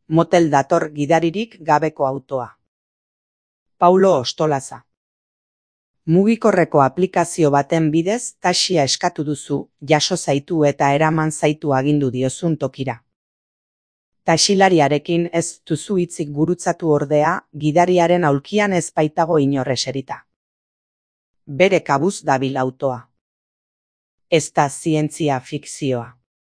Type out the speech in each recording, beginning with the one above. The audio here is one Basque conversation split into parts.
Motel dator gidaririk gabeko autoa. Paulo Ostolaza. Mugikorreko aplikazio baten bidez taxia eskatu duzu, jaso zaitu eta eraman zaitu agindu diozun tokira. Taxilariarekin ez duzu hitzik gurutzatu ordea, gidariaren aulkian ez baitago inor eserita. Bere kabuz dabil autoa. Ez da zientzia fikzioa.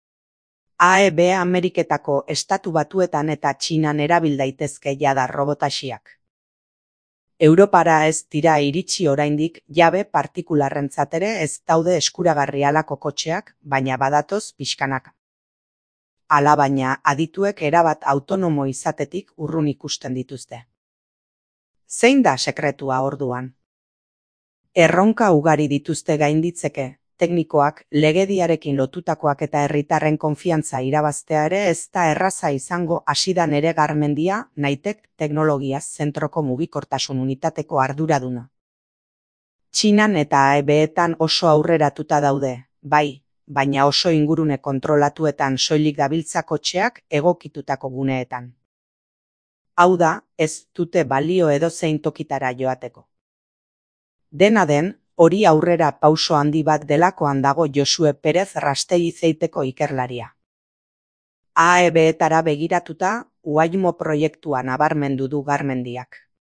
AEB Ameriketako Estatu Batuetan eta Txinan erabil daitezke jada robotaxiak. Europara ez dira iritsi oraindik jabe partikularrentzat ere ez daude eskuragarri halako kotxeak, baina badatoz pixkanaka. Alabaina adituek erabat autonomo izatetik urrun ikusten dituzte. Zein da sekretua orduan? Erronka ugari dituzte gainditzeke, teknikoak, legediarekin lotutakoak eta herritarren konfiantza irabaztea ere ez da erraza izango hasidan ere Garmendia, Naitek teknologiaz zentroko mugikortasun unitateko arduraduna. Txinan eta AEB-etan oso aurreratuta daude, bai, baina oso ingurune kontrolatuetan soilik dabiltza kotxeak egokitutako guneetan. Hau da, ez dute balio edozein tokitara joateko. Dena den, hori aurrera pauso handi bat delakoan dago Josue Perez Rasteizeiteko ikerlaria. AEB-etara begiratuta, Waymo proiektua nabarmendu du Garmendiak.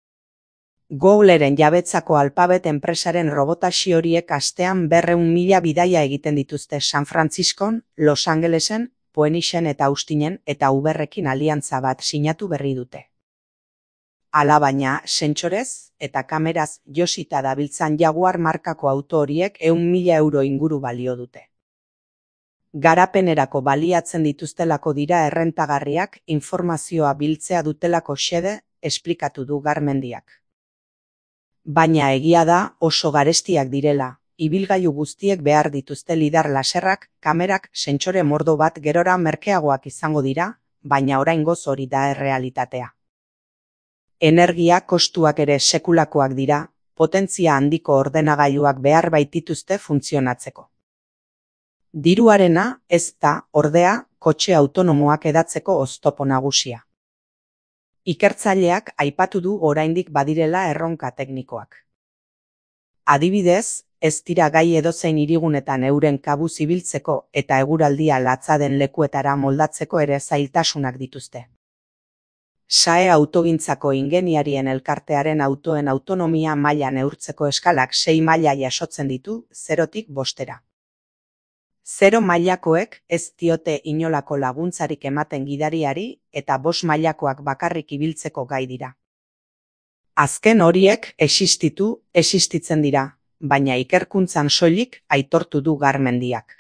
Googlen jabetzako Alphabet enpresaren robotaxi horiek astean 200.000 bidaia egiten dituzte San Franciscon, Los Angelesen, Phoenixen eta Austinen eta Uberrekin aliantza bat sinatu berri dute. Alabaina, sentsorez eta kameraz josita dabiltzan Jaguar markako auto horiek 100.000 euro inguru balio dute. Garapenerako baliatzen dituztelako dira errentagarriak, informazioa biltzea dutelako xede, esplikatu du Garmendiak. Baina egia da oso garestiak direla, ibilgailu guztiek behar dituzte lidar laserrak, kamerak, sentsore mordo bat gerora merkeagoak izango dira, baina oraingoz hori da errealitatea. Energia kostuak ere sekulakoak dira, potentzia handiko ordenagailuak behar baitituzte funtzionatzeko. Diruarena ez da, ordea, kotxe autonomoak edatzeko oztopo nagusia. Ikertzaileak aipatu du oraindik badirela erronka teknikoak. Adibidez, ez dira gai edozein hirigunetan euren kabuz ibiltzeko eta eguraldia latza den lekuetara moldatzeko ere zailtasunak dituzte. SAE autogintzako ingeniarien elkartearen autoen autonomia maila neurtzeko eskalak 6 maila jasotzen ditu, 0tik 5. 0 mailakoek ez diote inolako laguntzarik ematen gidariari eta 5 mailakoak bakarrik ibiltzeko gai dira. Azken horiek existitzen dira, baina ikerkuntzan soilik aitortu du Garmendiak.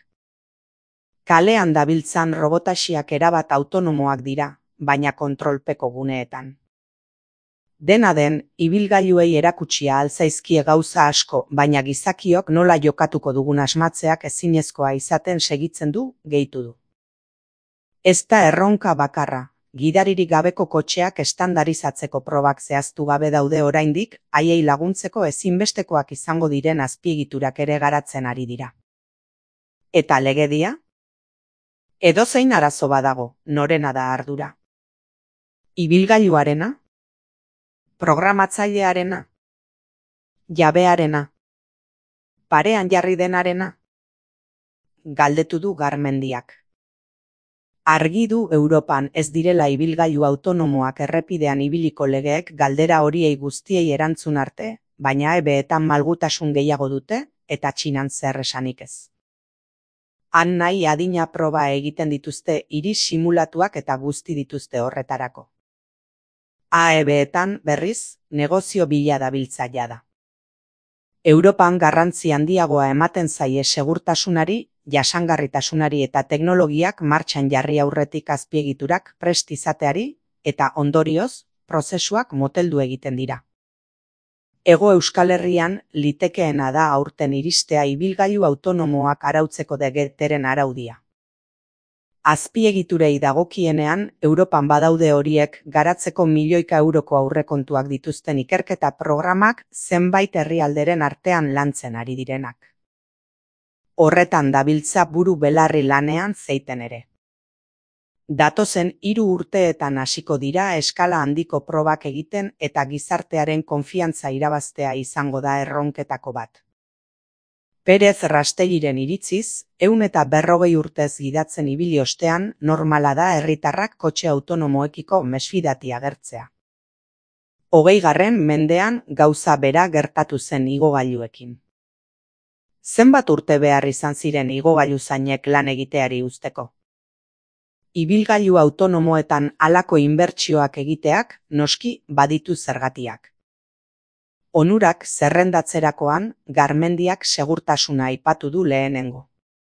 Kalean dabiltzan robotaxiak erabat autonomoak dira, baina kontrolpeko guneetan. Dena den, ibilgailuei erakutsia alzaizkie gauza asko, baina gizakiok nola jokatuko dugun asmatzeak ezinezkoa izaten segitzen du, gehitu du. Ez da erronka bakarra, gidaririk gabeko kotxeak estandarizatzeko probak zehaztu gabe daude oraindik, haiei laguntzeko ezinbestekoak izango diren azpiegiturak ere garatzen ari dira. Eta legedia? Edozein arazo badago, norena da ardura? Ibilgailuarena? Programatzailearena? Jabearena? Parean jarri denarena? Galdetu du Garmendiak. Argi du Europan ez direla ibilgailu autonomoak errepidean ibiliko legeek galdera horiei guztiei erantzun arte, baina AEB-etan malgutasun gehiago dute eta Txinan zer esanik ez. Han nahi adina proba egiten dituzte hiri simulatuak eta guzti dituzte horretarako. AEB-etan berriz negozio bila dabiltza jada. Europan garrantzi handiagoa ematen zaie segurtasunari, jasangarritasunari eta teknologiak martxan jarri aurretik azpiegiturak prest izateari eta ondorioz prozesuak moteldu egiten dira. Hego Euskal Herrian litekeena da aurten iristea ibilgailu autonomoak arautzeko dekreteren araudia. Azpiegiturei dagokienean, Europan badaude horiek garatzeko milioika euroko aurrekontuak dituzten ikerketa programak zenbait herrialderen artean lantzen ari direnak. Horretan dabiltza buru belarri lanean zeiten ere. Datozen 3 urteetan hasiko dira eskala handiko probak egiten eta gizartearen konfiantza irabaztea izango da erronketako bat. Pérez Rastelliren iritziz, 140 urtez gidatzen ibili ostean, normala da herritarrak kotxe autonomoekiko mesfidati agertzea. 20. mendean gauza bera gertatu zen igogailuekin. Zenbat urte behar izan ziren igogailuzainek lan egiteari uzteko? Ibilgailu autonomoetan halako inbertsioak egiteak noski baditu zergatiak. Onurak zerrendatzerakoan Garmendiak segurtasuna aipatu du lehenengo.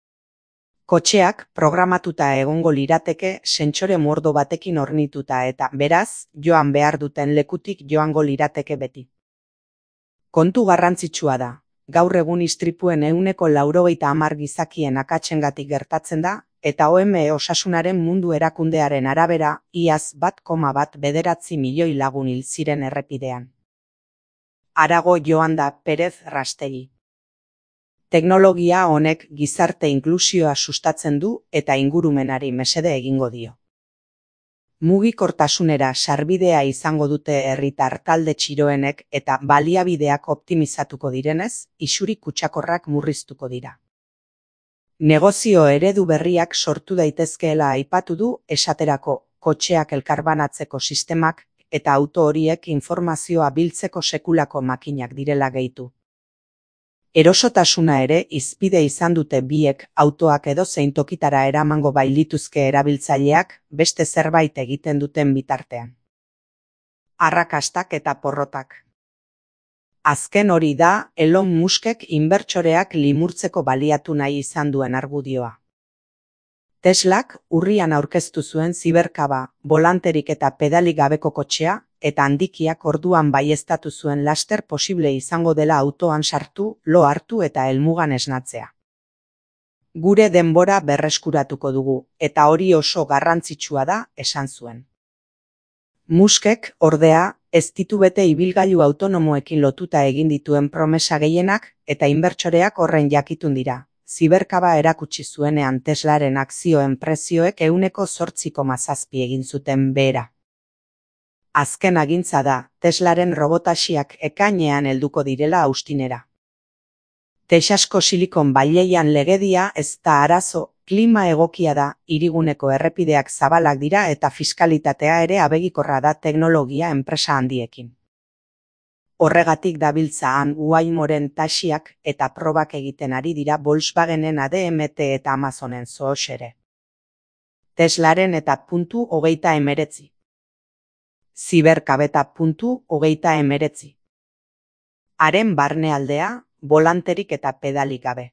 Kotxeak programatuta egongo lirateke sentsore mordo batekin hornituta eta beraz joan behar duten lekutik joango lirateke beti. Kontu garrantzitsua da, gaur egun istripuen 90% gizakien akatsengatik gertatzen da, eta OMS Osasunaren Mundu Erakundearen arabera, iaz 1,19 milioi lagun hil ziren errepidean. Harago joan da Pérez Rastelli. Teknologia honek gizarte inklusioa sustatzen du eta ingurumenari mesede egingo dio. Mugikortasunera sarbidea izango dute herritar talde txiroenek eta baliabideak optimizatuko direnez, isuri kutsakorrak murriztuko dira. Negozio eredu berriak sortu daitezkeela aipatu du, esaterako kotxeak elkarbanatzeko sistemak eta auto horiek informazioa biltzeko sekulako makinak direla gehitu. Erosotasuna ere hizpide izan dute biek, autoak edozein tokitara eramango bailituzke erabiltzaileak beste zerbait egiten duten bitartean. Arrakastak eta porrotak. Azken hori da Elon Muskek inbertsoreak limurtzeko baliatu nahi izan duen argudioa. Teslak urrian aurkeztu zuen ziberkaba, bolanterik eta pedalik gabeko kotxea, eta handikiak orduan baieztatu zuen laster posible izango dela autoan sartu, lo hartu eta helmugan esnatzea. Gure denbora berreskuratuko dugu, eta hori oso garrantzitsua da, esan zuen. Muskek, ordea, ez ditu bete ibilgailu autonomoekin lotuta egin dituen promesa gehienak, eta inbertsoreak horren jakitun dira. Ziberkaba erakutsi zuenean Teslaren akzioen prezioek 8,7 egin zuten behera. Azken agintza da, Teslaren robotaxiak ekainean helduko direla austinera. Texasko Silikon Valleyan legedia ez da arazo, klima egokia da, hiriguneko errepideak zabalak dira eta fiskalitatea ere abegikorra da teknologia enpresa handiekin. Horregatik dabiltza han Waymoren taxiak eta probak egiten ari dira Volkswagenen ADMT eta Amazonen Soos ere. Teslaren eta .19. Ziberkabeta .19. Haren barnealdea, bolanterik eta pedalik gabe.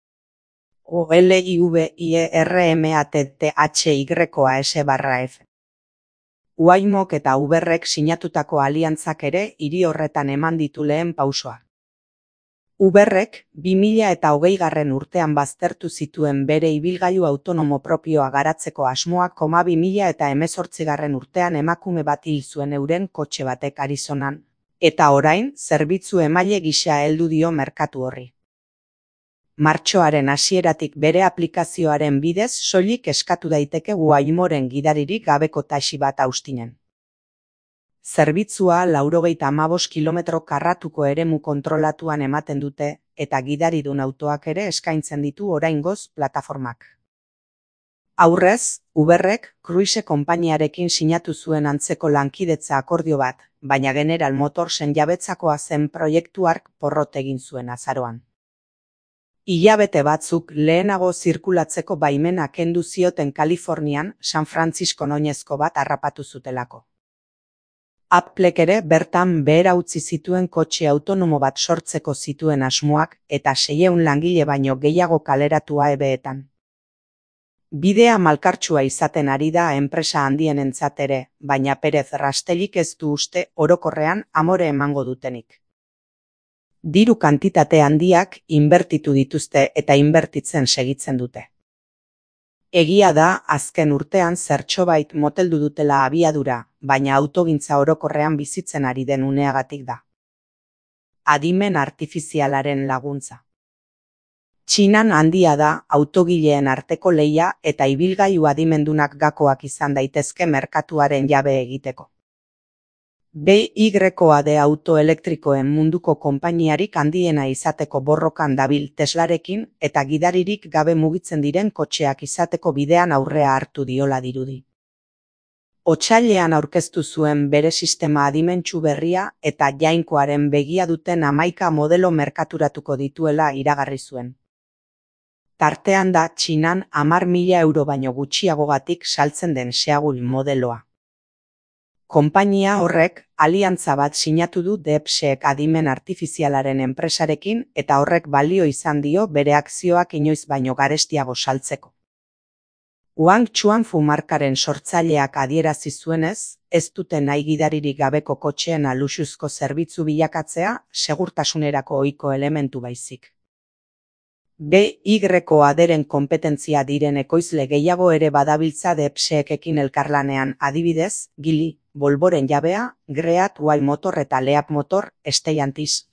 OLIVIERMATTHYAS/F. Waymok eta Uberrek sinatutako aliantzak ere hiri horretan eman ditu lehen pausoa. Uberrek 2020 urtean baztertu zituen bere ibilgailu autonomo propioa garatzeko asmoak 2018 urtean emakume bat hil zuen euren kotxe batek Arizonan, eta orain zerbitzu emaile gisa heldu dio merkatu horri. Martxoaren hasieratik bere aplikazioaren bidez soilik eskatu daiteke Waymoren gidaririk gabeko taxi bat austinen. Zerbitzua 95 kilometro karratuko eremu kontrolatuan ematen dute eta gidaridun autoak ere eskaintzen ditu oraingoz plataformak. Aurrez, Uberrek Cruise konpainiarekin sinatu zuen antzeko lankidetza akordio bat, baina General Motorsen jabetzakoa zen proiektu hark porrot egin zuen azaroan. Hilabete batzuk lehenago zirkulatzeko baimena kendu zioten Kalifornian San Francisco oinezko bat harrapatu zutelako. Applek ere bertan behera utzi zituen kotxe autonomo bat sortzeko zituen asmoak eta 600 langile baino gehiago kaleratua ebeetan. Bidea malkartsua izaten ari da enpresa handienentzat ere, baina Pérez Rastellik ez du uste orokorrean amore emango dutenik. Diru kantitate handiak inbertitu dituzte eta inbertitzen segitzen dute. Egia da azken urtean zertxobait moteldu dutela abiadura, baina autogintza orokorrean bizitzen ari den uneagatik da. Adimen artifizialaren laguntza. Txinan handia da autogileen arteko lehia eta ibilgailu adimendunak gakoak izan daitezke merkatuaren jabe egiteko. BYD auto elektrikoen munduko konpainiarik handiena izateko borrokan dabil Teslarekin eta gidaririk gabe mugitzen diren kotxeak izateko bidean aurrea hartu diola dirudi. Otsailean aurkeztu zuen bere sistema adimentsu berria eta jainkoaren begia duten 11 modelo merkaturatuko dituela iragarri zuen. Tartean da Txinan 10.000 euro baino gutxiagogatik saltzen den Seagull modeloa. Konpainia horrek aliantza bat sinatu du DeepSeek adimen artifizialaren enpresarekin eta horrek balio izan dio bere akzioak inoiz baino garestiago saltzeko. Wang Chuanfu markaren sortzaileak adierazi zuenez, ez dute nahi gidaririk gabeko kotxeen luxuzko zerbitzu bilakatzea segurtasunerako ohiko elementu baizik. BYDren konpetentzia diren ekoizle gehiago ere badabiltza DeepSeekekin elkarlanean, adibidez, Geely, Volvoren jabea, Great Wall Motor eta Leap Motor, Stellantis.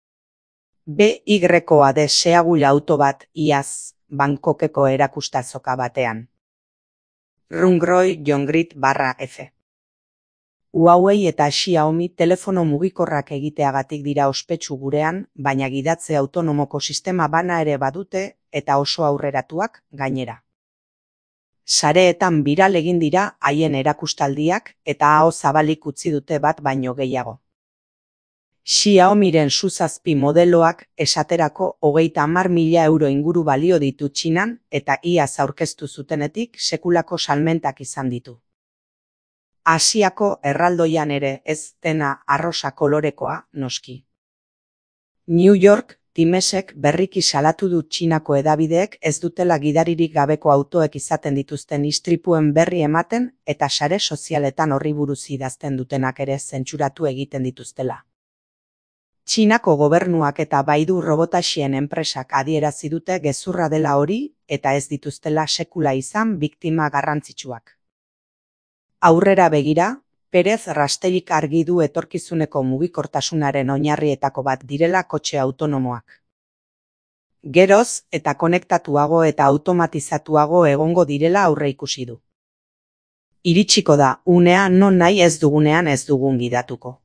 BYD Seagull auto bat iaz Bangkokeko erakustazoka batean. Rungroy Jongrit/F. Huawei eta Xiaomi telefono mugikorrak egiteagatik dira ospetsu gurean, baina gidatze autonomoko sistema bana ere badute eta oso aurreratuak gainera. Sareetan biral egin dira haien erakustaldiak eta aho zabalik utzi dute bat baino gehiago. Xiaomiren Su7 modeloak esaterako 30.000 euro inguru balio ditu Txinan eta iaz aurkeztu zutenetik sekulako salmentak izan ditu. Asiako erraldoian ere ez dena arrosa kolorekoa, noski. New York Timesek berriki salatu du Txinako hedabideek ez dutela gidaririk gabeko autoek izaten dituzten istripuen berri ematen eta sare sozialetan horri buruz idazten dutenak ere zentsuratu egiten dituztela. Txinako gobernuak eta Baidu robotaxien enpresak adierazi dute gezurra dela hori eta ez dituztela sekula izan biktima garrantzitsuak. Aurrera begira, Perez Rasterik argi du etorkizuneko mugikortasunaren oinarrietako bat direla kotxe autonomoak. Geroz eta konektatuago eta automatizatuago egongo direla aurreikusi du. Iritsiko da unea non nahi ez dugunean ez dugun gidatuko.